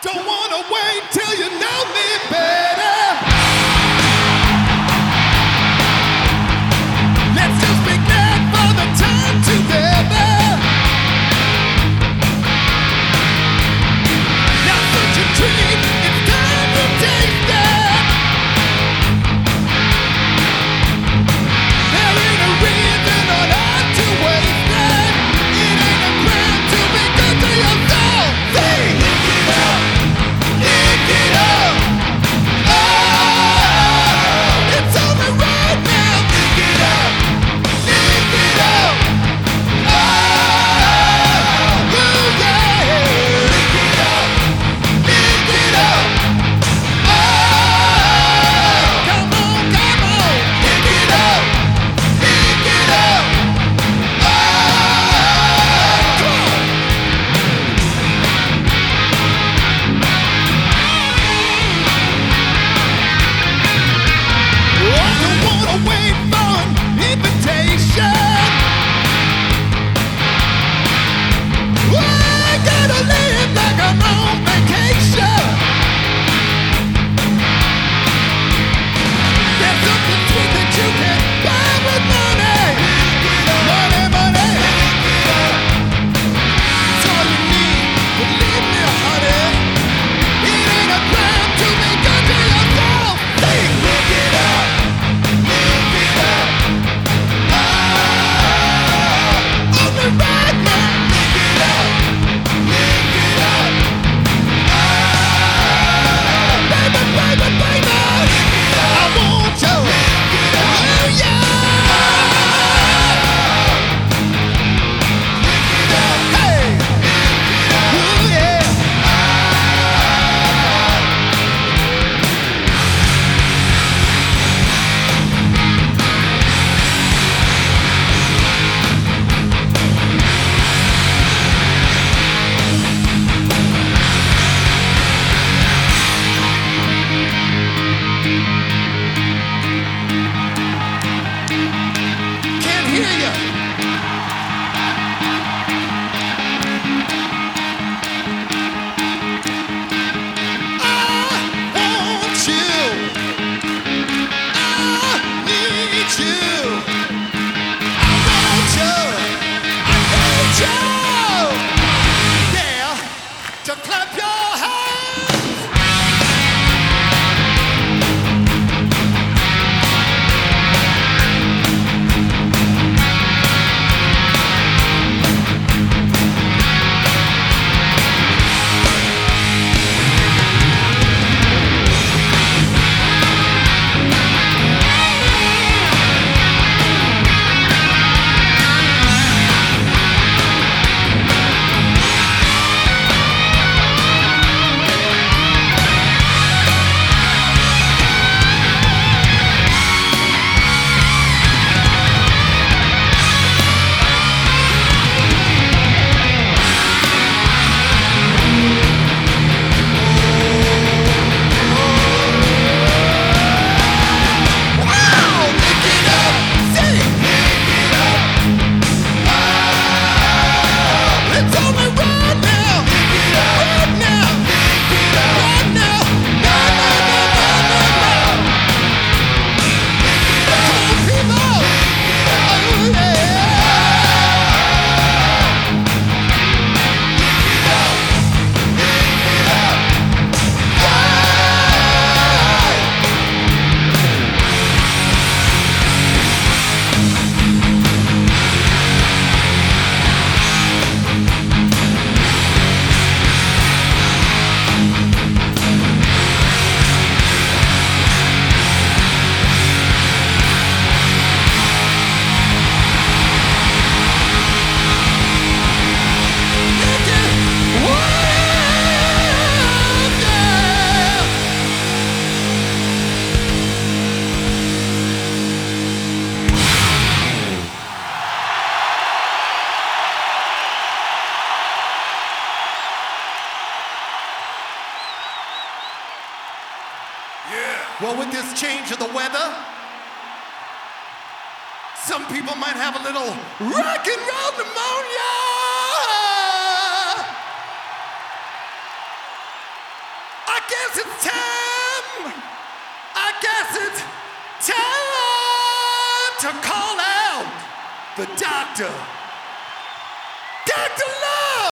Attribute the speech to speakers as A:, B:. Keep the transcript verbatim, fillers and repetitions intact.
A: Don't wanna wait till you know me better. Let's just be glad for the time together. Not such a treat, it's time to taste it. There ain't a reason on earth to waste it. It ain't a crime to be good to yourself. Sing! Lick it up! Lick it up! Oh! It's only right now! Lick it up! Lick it up! Oh! Ooh, yeah! Lick it up! Lick it up! Oh! Come on, come on! Lick it up! Lick it up! Oh! Come on! I don't wanna wait for an invitation. I gotta live like I'm on vacation. There's something sweet that you can buy with money. Money, money. It's all you need. Believe me, honey. It ain't a crime to be good to yourself. Sing, lick it up. Lick it up. Oh, only right now. Lick it up. Lick it up. Oh, baby, baby, baby. I want you. Oh, yeah. Hey. Ooh, yeah. Can't hear you. I want you. I need you. I want you. I need you. Yeah, to clap your hands. Wow! Lick it up! Sing! Lick it up! Oh! It's only right now! Lick it up! Right now! Lick it up! Right now! No, no, no, no, no, no! Come on, people! Oh, yeah! Lick it! Wow, yeah! Well, with this change of the weather, some people might have a little rock and roll pneumonia. guess it's time. I guess it's time to call out the doctor. Doctor Love!